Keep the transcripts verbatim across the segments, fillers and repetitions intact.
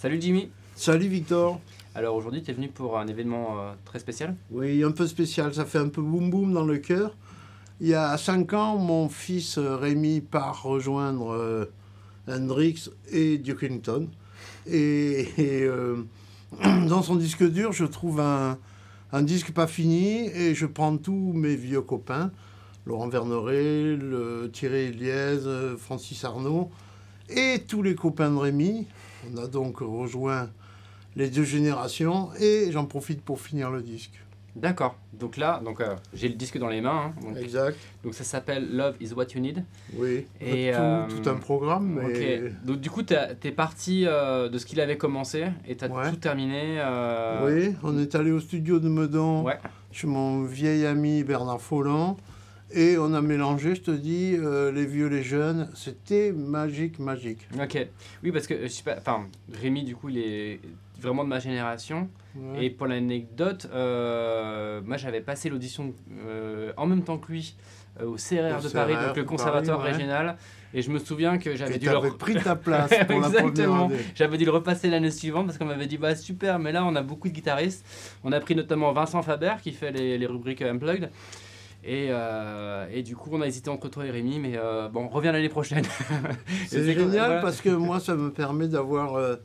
Salut Jimmy. Salut Victor. Alors aujourd'hui tu es venu pour un événement euh, très spécial. Oui, un peu spécial, ça fait un peu boum boum dans le cœur. Il y a cinq ans, mon fils euh, Rémi part rejoindre euh, Hendrix et Duke Ellington. Et, et euh, dans son disque dur, je trouve un, un disque pas fini et je prends tous mes vieux copains, Laurent Verneret, le Thierry Eliez, euh, Francis Arnaud et tous les copains de Rémi. On a donc rejoint les deux générations et j'en profite pour finir le disque. D'accord. Donc là, donc, euh, j'ai le disque dans les mains. Hein, donc, exact. Donc ça s'appelle Love is what you need. Oui, et, tout, euh, tout un programme. Mais... Okay. Donc du coup, tu es parti euh, de ce qu'il avait commencé et tu as ouais. tout terminé. Euh... Oui, on est allé au studio de Meudon, ouais. chez mon vieil ami Bernard Folland. Et on a mélangé, je te dis, euh, les vieux, les jeunes. C'était magique, magique. Ok. Oui, parce que je sais pas. Enfin, Rémi, du coup, il est vraiment de ma génération. Ouais. Et pour l'anecdote, euh, moi, j'avais passé l'audition euh, en même temps que lui euh, au C R R de Paris, C R R, donc le conservatoire Paris, ouais. régional. Et je me souviens que j'avais dû le pris ta place pour la première année. J'avais dû le repasser l'année suivante parce qu'on m'avait dit bah super, mais là on a beaucoup de guitaristes. On a pris notamment Vincent Faber qui fait les, les rubriques Unplugged. Et, euh, et du coup, on a hésité entre toi et Rémi, mais euh, bon, reviens l'année prochaine. C'est génial voilà. Parce que moi, ça me permet d'avoir euh,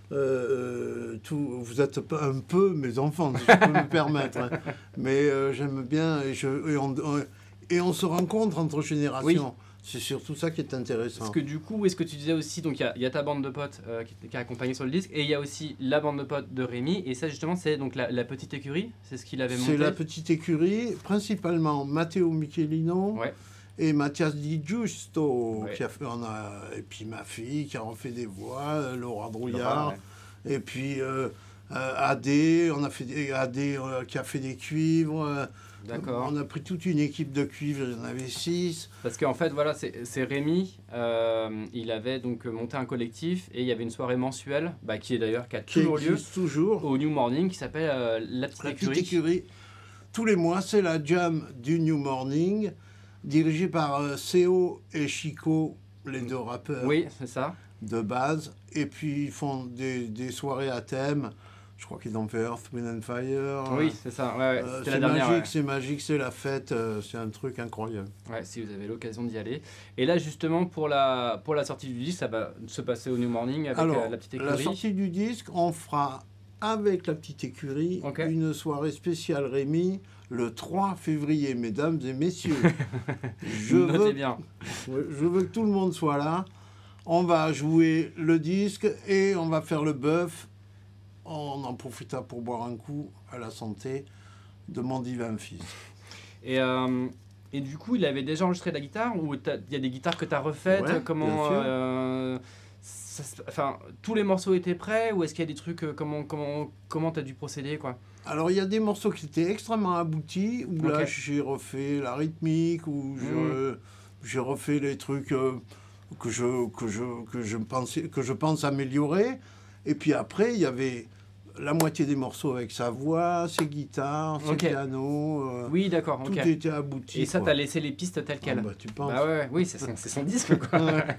euh, tout. Vous êtes un peu mes enfants, si je peux me permettre. Hein. Mais euh, j'aime bien et, je, et, on, et on se rencontre entre générations. Oui. C'est surtout ça qui est intéressant. Parce que du coup, est-ce que tu disais aussi, donc il y, y a ta bande de potes euh, qui, qui a accompagné sur le disque, et il y a aussi la bande de potes de Rémi, et ça justement c'est donc la, la petite écurie, c'est ce qu'il avait monté. C'est la petite écurie, principalement Matteo Michelino ouais. et Mathias Di Giusto, ouais. qui a fait, on a, et puis ma fille qui a refait des voix, Laura Drouillard, ouais. et puis euh, euh, Adé, on a fait des, Adé euh, qui a fait des cuivres. Euh, D'accord. On a pris toute une équipe de cuivre, il y en avait six. Parce qu'en fait, voilà, c'est Rémi, euh, il avait donc monté un collectif et il y avait une soirée mensuelle, bah, qui est d'ailleurs qui a qui toujours lieu toujours. au New Morning, qui s'appelle euh, La Petite La Écurie. Petite Écurie. Tous les mois, c'est la jam du New Morning, dirigée par euh, Seo et Chico, les deux rappeurs. Oui, c'est ça. De base. Et puis, ils font des, des soirées à thème. Je crois qu'ils ont fait Earth, Wind and Fire. Oui, c'est ça. Ouais, ouais. Euh, c'est magique, ouais. c'est magique, c'est la fête. Euh, c'est un truc incroyable. Ouais, si vous avez l'occasion d'y aller. Et là, justement, pour la, pour la sortie du disque, ça va se passer au New Morning avec Alors, euh, la petite écurie. La sortie du disque, on fera avec la petite écurie okay. une soirée spéciale Rémi le trois février, mesdames et messieurs. je, veux, bien. je veux que tout le monde soit là. On va jouer le disque et on va faire le bœuf. On en profita pour boire un coup à la santé de mon divin fils. Et, euh, et du coup, il avait déjà enregistré la guitare ou il y a des guitares que tu as refaites ouais, comment euh, ça, enfin, tous les morceaux étaient prêts ou est-ce qu'il y a des trucs euh, comment comment comment tu as dû procéder quoi? Alors il y a des morceaux qui étaient extrêmement aboutis où okay. là j'ai refait la rythmique ou mmh. j'ai refait les trucs euh, que je que je que je pensais que je pense améliorer. Et puis après, il y avait la moitié des morceaux avec sa voix, ses guitares, ses okay. pianos. Euh, oui, d'accord. Tout okay. était abouti. Et ça, tu as laissé les pistes telles quelles? Ah bah, tu penses. Bah ouais, oui, c'est son, son disque, quoi.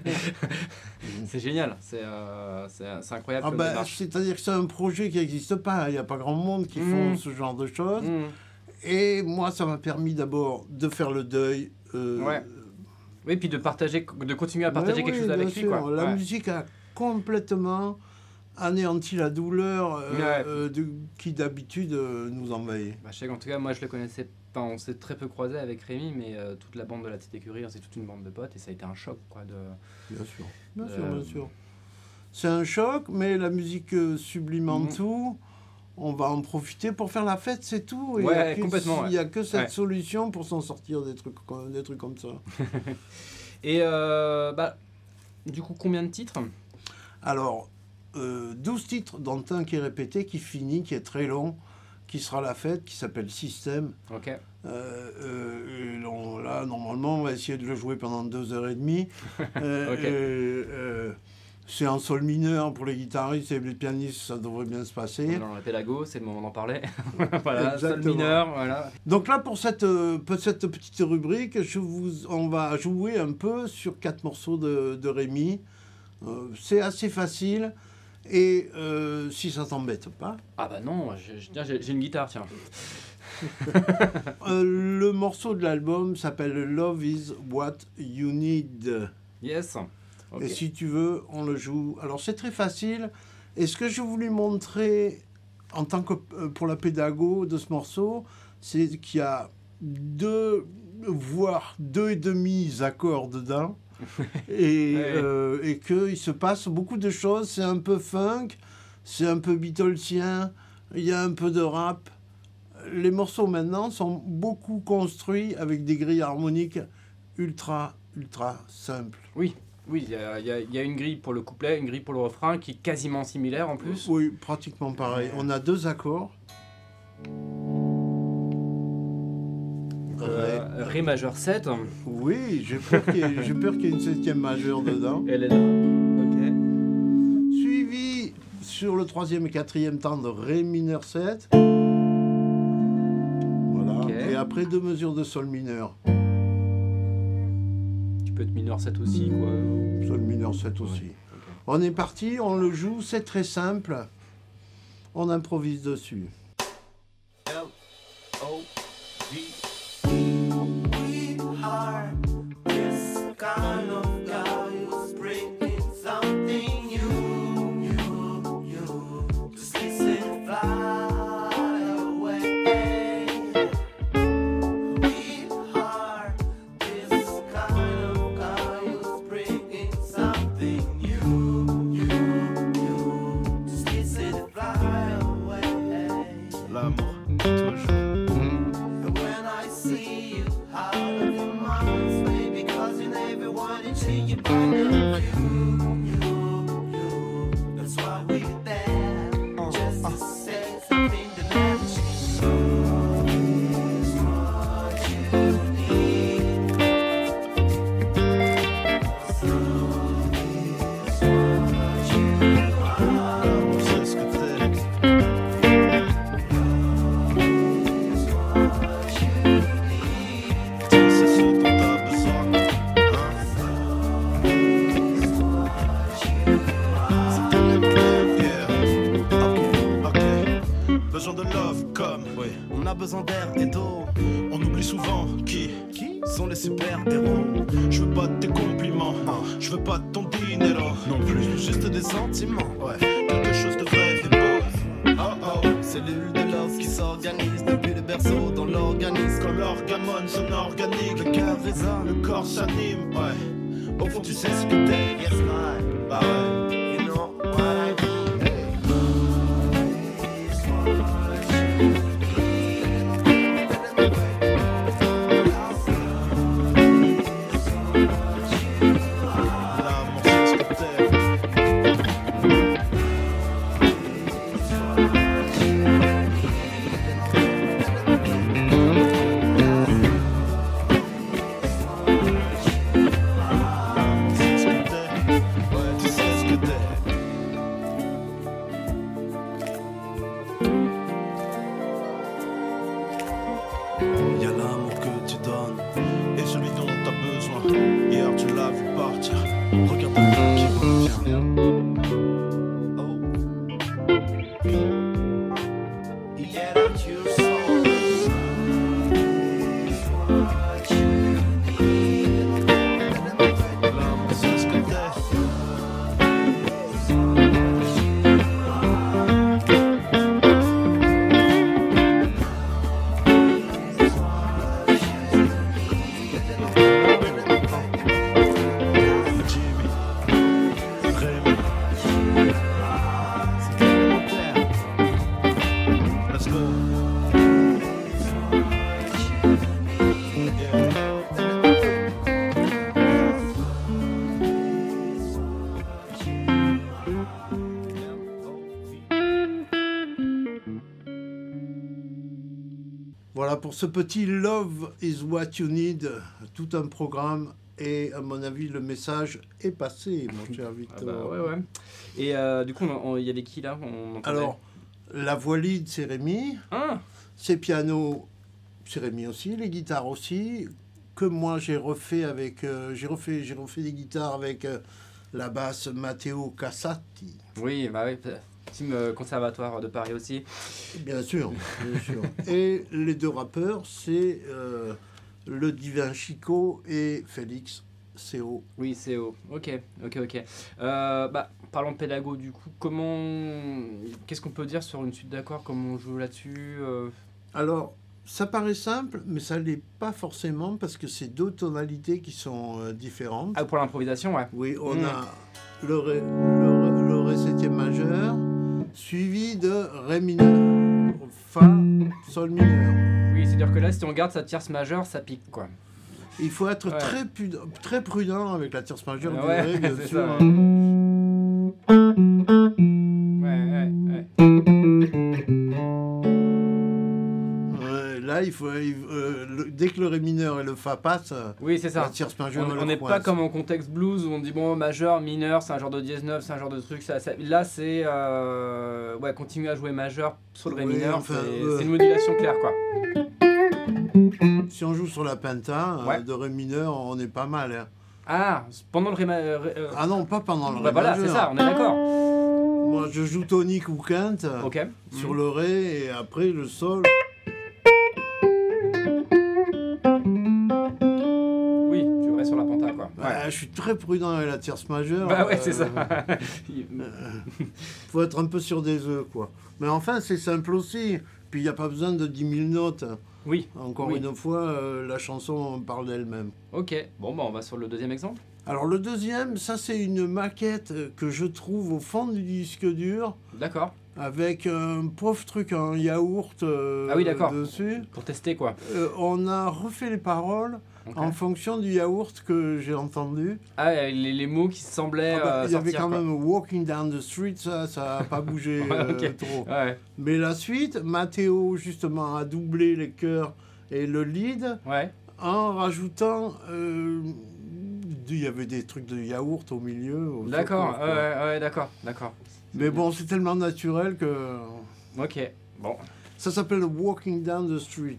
C'est génial. C'est euh, incroyable. Ah bah, c'est-à-dire que c'est un projet qui n'existe pas. Il n'y a pas grand monde qui mmh. font ce genre de choses. Mmh. Et moi, ça m'a permis d'abord de faire le deuil. Euh, ouais. Oui, puis de, partager, de continuer à partager quelque oui, chose avec lui. Quoi. La ouais. musique a complètement anéanti la douleur euh, ouais. euh, de, qui d'habitude euh, nous envahit. Bah, je sais qu'en tout cas, moi je le connaissais pas, on s'est très peu croisé avec Rémi, mais euh, toute la bande de la Petite Écurie, c'est toute une bande de potes et ça a été un choc. Quoi, de, bien sûr, bien sûr, bien sûr. C'est un choc, mais la musique euh, sublime mmh. tout. On va en profiter pour faire la fête, c'est tout. Il ouais, complètement. Il n'y ouais. a que cette ouais. solution pour s'en sortir des trucs, des trucs comme ça. Et euh, bah, du coup, combien de titres? Alors, Euh, douze titres, dont un qui est répété, qui finit, qui est très long, qui sera la fête, qui s'appelle Système. Ok. Euh, euh, on, là, normalement, on va essayer de le jouer pendant deux heures et demie. euh, okay. euh, euh, c'est en sol mineur pour les guitaristes et les pianistes, ça devrait bien se passer. Dans la pédago, c'est le moment d'en parler. Voilà, sol mineur, voilà. Donc là, pour cette, pour cette petite rubrique, je vous, on va jouer un peu sur quatre morceaux de, de Rémi. Euh, c'est assez facile. Et euh, si ça t'embête pas. Ah bah non, j'ai, j'ai, j'ai une guitare, tiens. euh, le morceau de l'album s'appelle Love is What You Need. Yes. Okay. Et si tu veux, on le joue. Alors c'est très facile. Et ce que je voulais montrer en tant que pour la pédago de ce morceau, c'est qu'il y a deux, voire deux et demi accords dedans. et, ouais. euh, et qu'il se passe beaucoup de choses. C'est un peu funk, c'est un peu Beatlesien, il y a un peu de rap. Les morceaux maintenant sont beaucoup construits avec des grilles harmoniques ultra, ultra simples. Oui, oui, il y a, y, a, y a une grille pour le couplet, une grille pour le refrain qui est quasiment similaire en plus. Oui, pratiquement pareil. On a deux accords. Euh, Ré majeur sept. Oui, j'ai peur qu'il y ait, j'ai peur qu'il y ait une septième majeure dedans. Elle est là. Ok. Suivi sur le troisième et quatrième temps de Ré mineur sept. Voilà. Okay. Et après deux mesures de Sol mineur. Tu peux être mineur sept aussi, quoi. Sol mineur sept aussi. Ouais. Okay. On est parti, on le joue, c'est très simple. On improvise dessus. L O V Kind of guy who's bringing something new, new, new. Just listen, fly away. We are this kind of guy who's bringing something new, new, new. Just listen, fly away. L'amour, toujours. And when I see you out of your mind, baby, cause in everyone until you find you, you, you. That's why we're there, just to say something that never changes. Love is what you need. Love is what you are. L'amour, c'est ce que t'es. Love is what you need. C'est ce dont t'as besoin. Besoin de love comme oui. On a besoin d'air et d'eau. On oublie souvent qui Qui sont les super-héros? Je veux pas de tes compliments, Ah. je veux pas de ton dinero Non plus, juste des sentiments. Ouais, quelque chose de vrai, de beau. Oh oh, Cellules de love qui s'organisent depuis le berceau dans l'organisme. quand l'orgamone sonne organique, Le cœur résonne, le corps s'anime, ouais. Au fond tu sais ce que t'es, yes man, bah ouais. you know what I mean. Hey. Love is what you need. L'amour c'est ce que t'es. L'amour c'est ce que t'es. Ouais, tu sais ce que t'es. Y'a l'amour que tu donnes. Et celui dont t'as besoin. Hier tu l'as vu partir. Regarde le qui revient. Oh. You get out your soul. Love is what you need. L'amour c'est ce que t'es. Jimmy, Rémi, C'est élémentaire. let's go. Yeah. Voilà pour ce petit Love is what you need. Tout un programme. Et à mon avis, le message est passé, mon cher Ah Victor. bah ouais, ouais. Et euh, du coup, il y avait qui là on entendait Alors, la voix lead, c'est Rémi. Ah, Ses pianos, c'est Rémi aussi. Les guitares aussi. Que moi, j'ai refait avec... euh, j'ai refait, j'ai refait des guitares avec euh, la basse Matteo Cassati. Oui, bah oui. Team euh, Conservatoire de Paris aussi. Bien sûr, bien sûr. Et les deux rappeurs, c'est euh, le divin Chico et Félix C O. Oui, C O. Ok, ok, ok. Euh, bah, parlons pédago du coup. Comment, qu'est-ce qu'on peut dire sur une suite d'accords? Comment on joue là-dessus? euh... Alors, ça paraît simple, mais ça l'est pas forcément parce que c'est deux tonalités qui sont euh, différentes. Ah, pour l'improvisation, ouais. Oui, on Mm. a le ré, le, ré- le ré septième majeur, suivi de ré mineur, fa, sol mineur. Oui, c'est-à-dire que là, si on garde sa tierce majeure, ça pique, quoi. Il faut être Ouais. très, prudent, très prudent avec la tierce majeure du Ouais, ré, bien c'est sûr. ça. hein. Ouais, ouais, ouais. Ouais, là, il faut, il- euh, le- dès que le ré mineur et le fa passent, euh, Oui, c'est la ça. tierce majeure On elle on n'est pas coince. comme en contexte blues où on dit bon majeur, mineur, c'est un genre de dièse neuf, c'est un genre de truc. Ça, ça- Là, c'est euh, ouais, continuer à jouer majeur sur le ré Oui, mineur, enfin, c'est euh, c'est une modulation claire, quoi. Si on joue sur la penta, euh, Ouais. de ré mineur, on est pas mal. hein. Ah, pendant le ré, ma- euh, ré- euh, Ah non, pas pendant le bah ré voilà, c'est majeur. ça, on est d'accord. Moi, je joue tonique ou quinte Ok. sur Mhm. le ré et après le sol. Oui, tu restes sur la penta, quoi. Ouais. Bah, je suis très prudent avec la tierce majeure. Bah ouais, c'est ça. euh, faut être un peu sur des œufs, quoi. Mais enfin, c'est simple aussi. Puis il n'y a pas besoin de dix mille notes. Oui, Encore Oui. une fois, euh, la chanson parle d'elle-même. ok. Bon, bah on va sur le deuxième exemple. Alors le deuxième, ça c'est une maquette euh, que je trouve au fond du disque dur D'accord. avec un pauvre truc en yaourt euh, Ah oui, d'accord. dessus. Pour tester, quoi. Euh, on a refait les paroles Ok. en fonction du yaourt que j'ai entendu. Ah, les, les mots qui semblaient Ah bah, euh, il y avait sortir, quand quoi. même Walking Down the Street, ça, ça n'a pas bougé euh, Ok. trop. Ouais, Mais la suite, Matteo justement a doublé les chœurs et le lead ouais. en rajoutant, euh, il y avait des trucs de yaourt au milieu. au D'accord, secours, ouais, quoi. ouais, ouais, d'accord, d'accord. Mais bon, c'est tellement naturel que Ok, bon. ça s'appelle Walking Down the Street.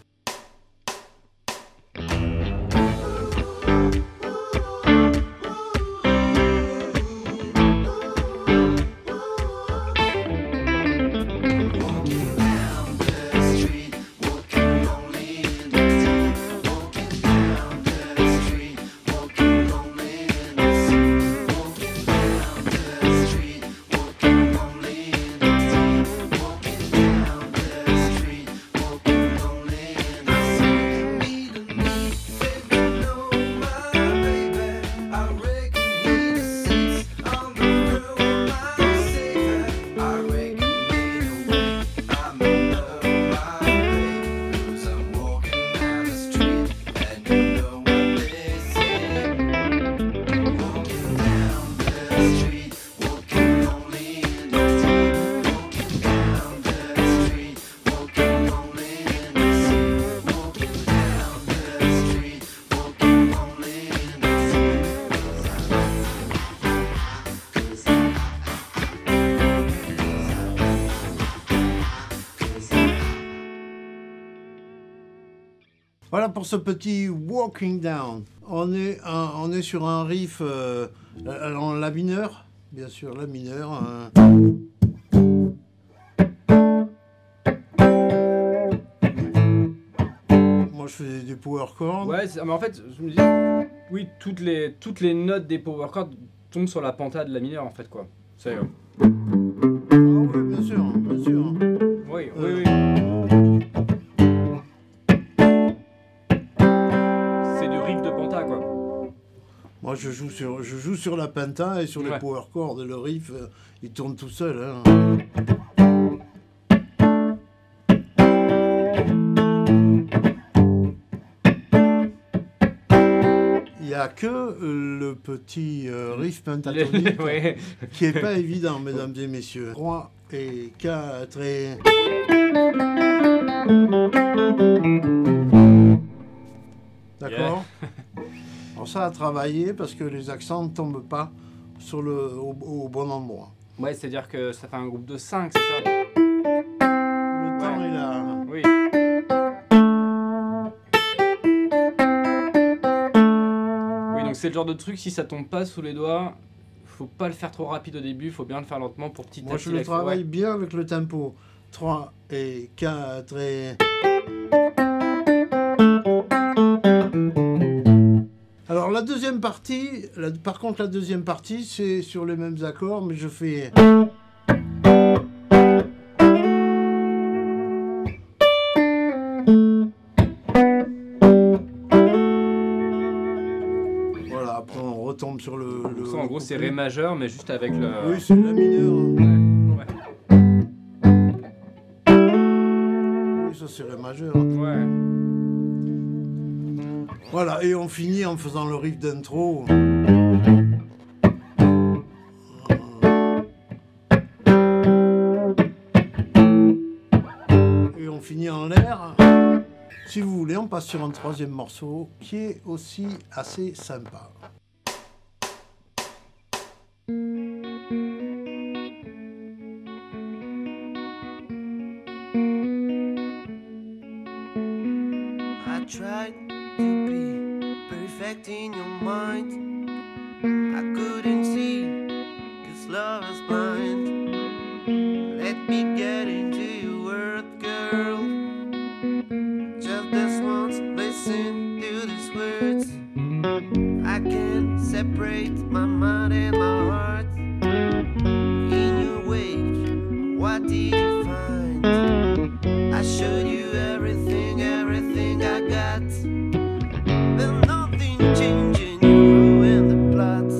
Voilà pour ce petit Walking Down. On est, un- on est sur un riff euh, en la mineur, bien sûr, la mineur. hein. Moi, je faisais des power chords. Ouais, c'est- mais en fait, je me dis, oui, toutes les, toutes les notes des power chords tombent sur la penta de la mineure, en fait, quoi. C'est, euh, Ah oui, bien sûr, bien sûr. oui, oui, Euh. oui. C'est du riff de penta, quoi. Moi, je joue sur, je joue sur la penta et sur les Ouais. power chords. Le riff, euh, il tourne tout seul. hein. Il n'y a que euh, le petit euh, riff pentatonique ouais. qui n'est pas évident, mesdames et messieurs. trois et quatre et... D'accord. Alors ça a travaillé parce que les accents ne tombent pas sur le, au, au bon endroit. Ouais, c'est-à-dire que ça fait un groupe de cinq, c'est ça? Le temps Ouais. est là. Oui. Oui, donc c'est le genre de truc, si ça tombe pas sous les doigts, faut pas le faire trop rapide au début, il faut bien le faire lentement pour petit Moi, à petit. je le la- travaille ouais. bien avec le tempo trois et quatre et... Alors, la deuxième partie, la- par contre, la deuxième partie, c'est sur les mêmes accords, mais je fais... Voilà, après, on retombe sur le... le Ça, en gros, le c'est couplet. Ré majeur, mais juste avec le. Oui, c'est la mineur. Ouais. Oui, ça, c'est Ré majeur. Ouais. Voilà, et on finit en faisant le riff d'intro. Et on finit en l'air. Si vous voulez, on passe sur un troisième morceau qui est aussi assez sympa. I tried to be perfect in your mind. I couldn't see, cause love is blind. Let me get into your world, girl. Just this once, listen to these words. I can't separate my mind and my heart. In your wake, what did you find? I showed you everything, everything I got. But nothing changing, you ruined the plot.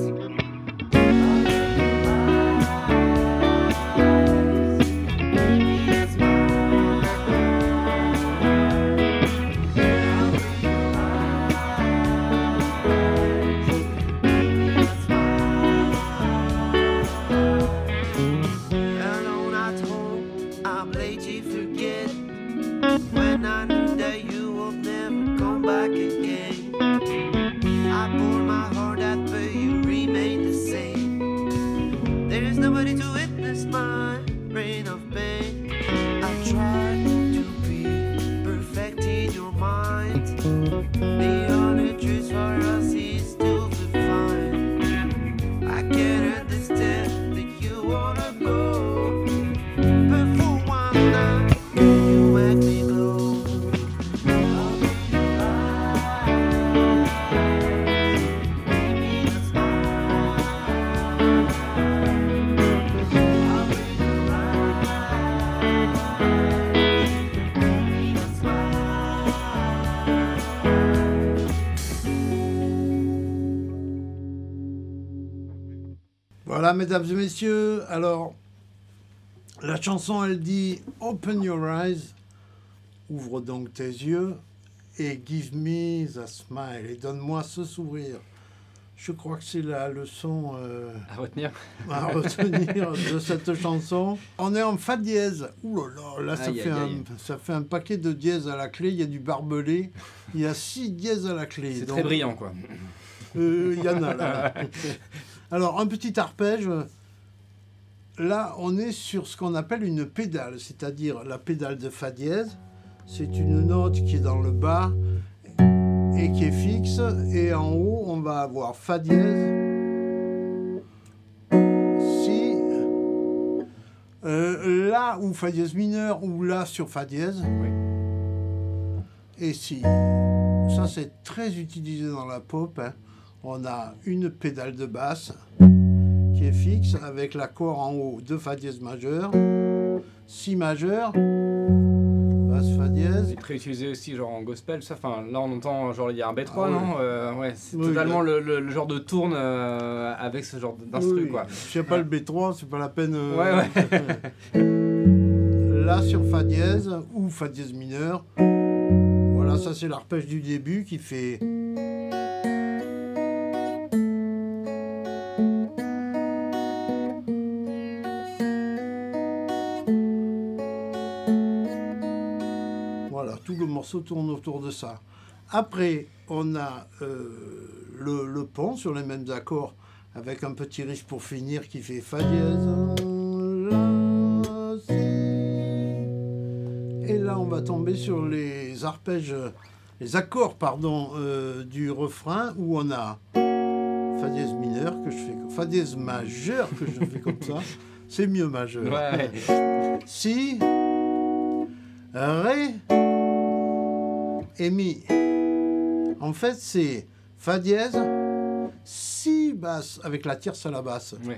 Alone at home, I played you forget. When I knew that you would never come back again. I poured my heart out, but you remain the same. There's nobody to witness my reign of pain. I tried to be perfect in your mind. The only truth for us is to be fine. I can't understand that you wanna go, but for one night you make me glow. Voilà, mesdames et messieurs, alors, la chanson, elle dit « Open your eyes », ouvre donc tes yeux, et « Give me the smile », et donne-moi ce sourire. Je crois que c'est la leçon euh, À retenir. à retenir de cette chanson. On est en fa dièse. Ouh là là, là ça, Aïe, fait aïe, un, aïe. ça fait un paquet de dièses à la clé. Il y a du barbelé. Il y a six dièses à la clé. C'est Donc, très brillant, quoi. euh, Il y en a là. Alors, un petit arpège. Là, on est sur ce qu'on appelle une pédale, c'est-à-dire la pédale de fa dièse. C'est une note qui est dans le bas et qui est fixe. Et en haut, on va avoir fa dièse, si, euh, la ou fa dièse mineur ou la sur fa dièse. Oui. Et si. Ça, c'est très utilisé dans la pop. Hein. On a une pédale de basse qui est fixe avec l'accord en haut de fa dièse majeur, si majeur, basse fa dièse. C'est très utilisé aussi genre en gospel, ça. Enfin, là on entend genre il y a un B trois, Ah ouais. non euh, Ouais, c'est Oui, totalement là. le, le- le genre de tourne euh, avec ce genre d'instru, Oui, quoi. je sais pas le B trois, c'est pas la peine. euh, Ouais, Là sur fa dièse ou fa dièse mineur. Voilà, ça c'est l'arpège du début qui fait. Voilà, tout le morceau tourne autour de ça. Après, on a euh, le, le pont sur les mêmes accords avec un petit riff pour finir qui fait fa dièse, la, si. Et là, on va tomber sur les arpèges, les accords, pardon, euh, du refrain où on a fa dièse mineur que je fais, fa dièse majeur que je fais comme ça. C'est mieux majeur. Ouais. Si, ré et mi. En fait, c'est fa dièse, si basse avec la tierce à la basse. Ouais.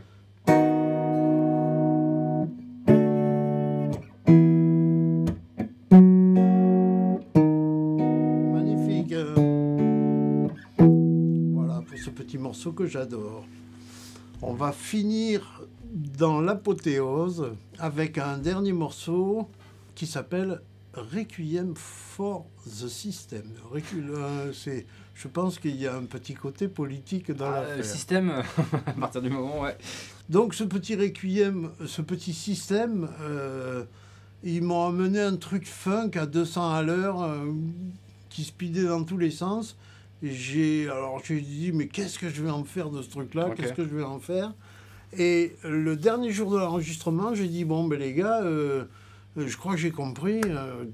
Magnifique. Voilà pour ce petit morceau que j'adore. On va finir dans l'apothéose avec un dernier morceau qui s'appelle Requiem for the System. Recu- euh, c'est, je pense qu'il y a un petit côté politique dans Ah, l'affaire. le système, à partir du moment, ouais. Donc ce petit requiem, ce petit système, euh, ils m'ont amené un truc funk à deux cents à l'heure euh, qui speedait dans tous les sens. Et j'ai, alors j'ai dit mais qu'est-ce que je vais en faire de ce truc-là, Ok. qu'est-ce que je vais en faire? Et le dernier jour de l'enregistrement, j'ai dit bon ben les gars, euh, je crois que j'ai compris, euh,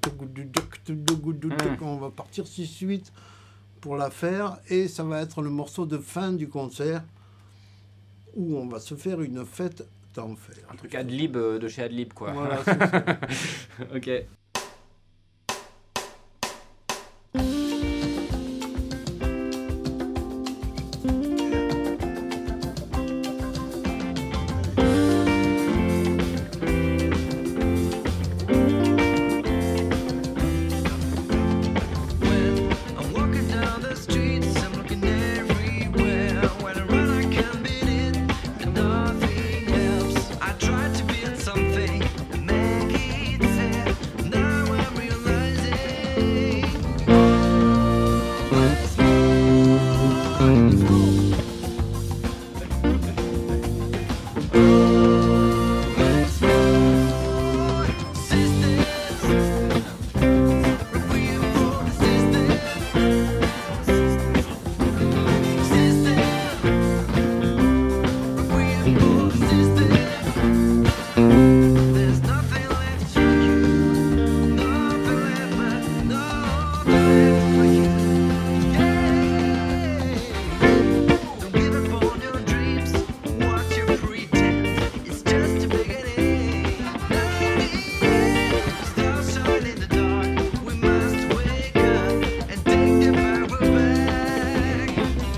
on va partir six huit pour la faire et ça va être le morceau de fin du concert où on va se faire une fête d'enfer. Un truc Adlib euh, de chez Adlib, quoi. Voilà, c'est ça. Ok. I'm walking down the streets, I'm looking everywhere. When I run, I can't beat it, and nothing helps. I try to build something, make it fair. Now I'm realizing. There's nothing left for you, nothing left but nothing left for you. Don't give up on your dreams, what you pretend, it's just a beginning. Stars shine in the dark, we must wake up and take the power back.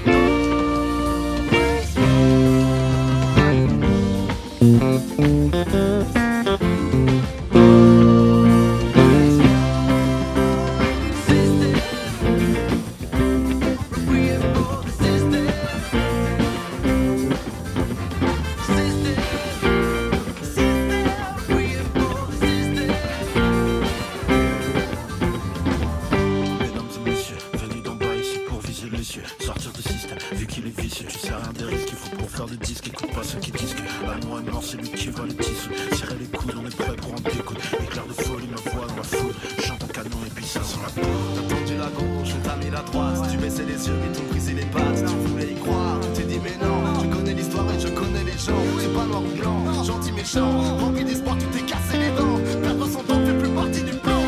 Mesdames et messieurs, venus d'en bas ici pour viser les cieux. Sortir du système, vu qu'il est vicieux. Tu sais rien des risques qu'il faut pour faire des disques. Écoute pas ceux qui disent que l'amour est mort, c'est lui qui va les tissus. Tirer les coudes, on est prêt pour en découdre. Éclair de folie, ma voix dans la foule. Chante un canon et puis ça sent la peau. T'as tendu la gauche, t'as mis la droite. Tu baissais les yeux, mais t'ont brisé les pattes. Tu voulais y croire, tu t'es dit mais non. Je connais l'histoire et je connais les gens. C'est pas noir ou blanc, gentil méchant. Rempli d'espoir, tu t'es cassé les dents. Perdre son temps fait plus partie du plan.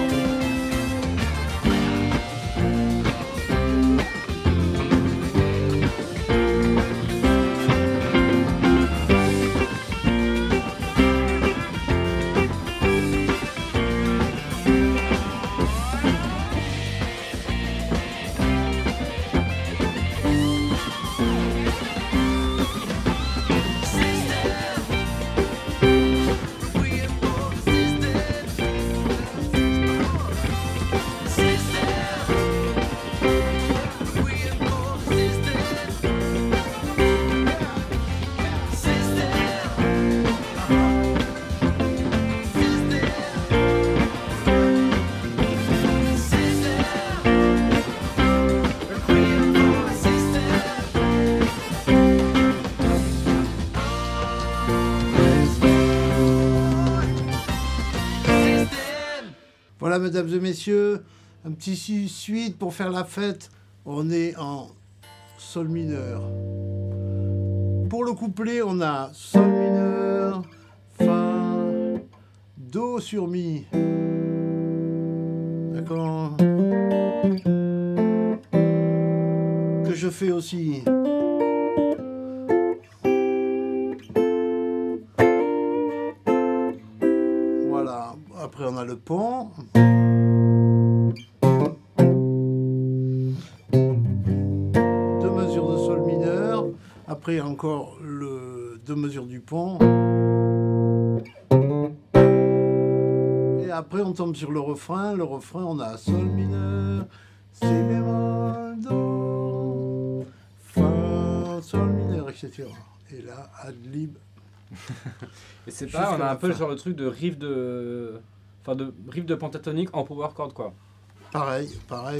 Voilà, mesdames et messieurs, un petit si- suite pour faire la fête. On est en sol mineur. Pour le couplet, on a sol mineur, fa, do sur mi. D'accord? Que je fais aussi. Voilà. Après, on a le pont. Deux mesures de sol mineur. Après, encore le deux mesures du pont. Et après, on tombe sur le refrain. Le refrain, on a sol mineur, si bémol, do, fa, sol mineur, et cetera. Et là, ad lib. Et c'est Jusqu'à pas, on a la un peu le fin. genre de truc de riff de. Enfin, de riff de pentatonique en power chord, quoi. Pareil, pareil.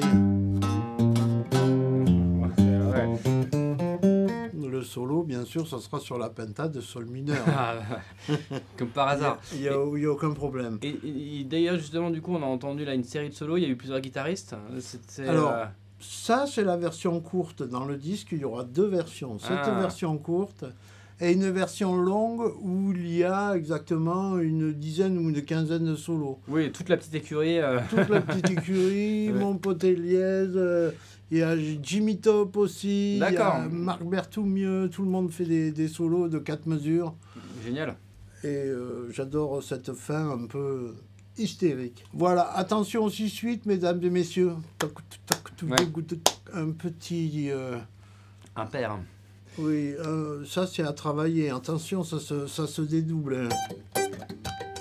Ouais, c'est vrai. Le solo, bien sûr, ça sera sur la penta de sol mineur. Ah, comme par hasard. Il n'y a, il y a aucun problème. Et, et- et d'ailleurs, justement, du coup, on a entendu là une série de solos, il y a eu plusieurs guitaristes. C'était, Alors, euh, Ça, c'est la version courte. Dans le disque, il y aura deux versions. Cette Ah. version courte et une version longue où il y a exactement une dizaine ou une quinzaine de solos. oui, toute la petite écurie. euh, Toute la petite écurie, Ouais. mon pote Eliez, euh, il y a Jimmy Top aussi, il y D'accord. a Marc Berthoumieux, tout le monde fait des, des solos de quatre mesures. Génial. Et euh, j'adore cette fin un peu hystérique. Voilà, attention aussi suite, mesdames et messieurs. Toc, toc, toc, Ouais. toc, toc, un petit... euh, Un père. oui, euh, ça c'est à travailler. Attention, ça se, ça se dédouble. hein. D'accord ?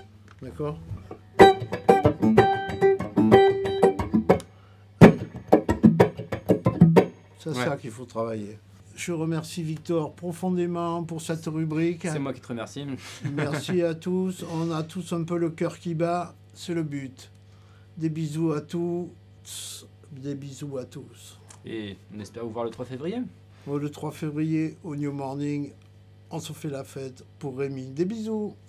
C'est Ouais. ça qu'il faut travailler. Je remercie Victor profondément pour cette rubrique. C'est moi qui te remercie. Merci à tous. On a tous un peu le cœur qui bat. C'est le but. Des bisous à tous. Des bisous à tous. Et on espère vous voir le trois février. Le trois février, au New Morning, on se fait la fête pour Rémi. Des bisous.